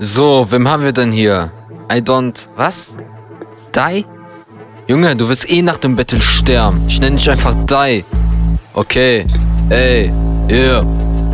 So, wem haben wir denn hier? Was? Die? Junge, du wirst eh nach dem Battle sterben. Ich nenne dich einfach Die. Okay. Ey. Yeah.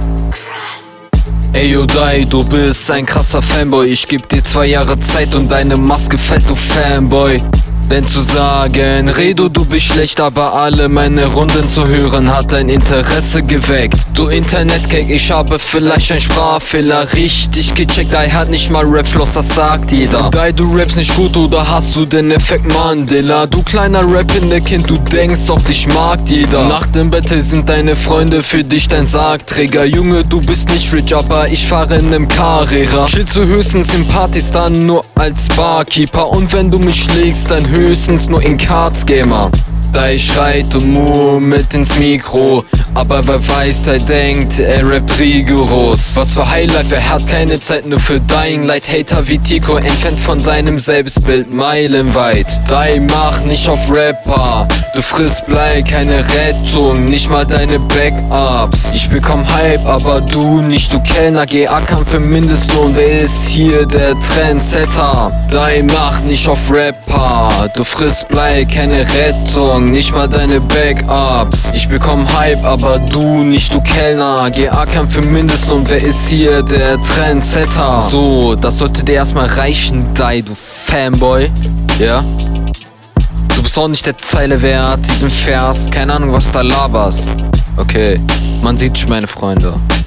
Ey, yo, Die, du bist ein krasser Fanboy. Ich geb dir 2 Jahre Zeit und deine Maske fällt, du Fanboy. Denn zu sagen, Redo, du bist schlecht, aber alle meine Runden zu hören hat dein Interesse geweckt. Du Internetcake, ich habe vielleicht ein Sprachfehler richtig gecheckt. Die hat nicht mal Rapfloss, das sagt jeder. Die, du rappst nicht gut oder hast du den Effekt Mandela? Du kleiner Rap-Kind, du denkst doch, dich mag jeder. Nach dem Battle sind deine Freunde für dich dein Sargträger. Junge, du bist nicht rich, aber ich fahre in nem Carrera. Chillst du höchstens in Partys, dann nur als Barkeeper. Und wenn du mich schlägst, dann höchstens nur in Cards Gamer. Die schreit und murmelt ins Mikro, aber wer weiß, der denkt, er rappt rigoros. Was für Highlife, er hat keine Zeit nur für Dying Light. Hater wie Tico, entfernt von seinem Selbstbild meilenweit. Die, mach nicht auf Rapper, du frisst Blei, keine Rettung, nicht mal deine Backups. Ich bekomm Hype, aber du nicht, du Kellner. GA-Kampf im Mindestlohn, wer ist hier der Trendsetter? Die, mach nicht auf Rapper, du frisst Blei, keine Rettung, nicht mal deine Backups. Ich bekomm Hype, aber du nicht, du Kellner. GA-Kampf im Mindestlohn, wer ist hier der Trendsetter? So, das sollte dir erstmal reichen, Die, du Fanboy. Ja? Du bist auch nicht der Zeile wert, diesen Vers. Keine Ahnung, was da laberst. Okay, man sieht sich, meine Freunde.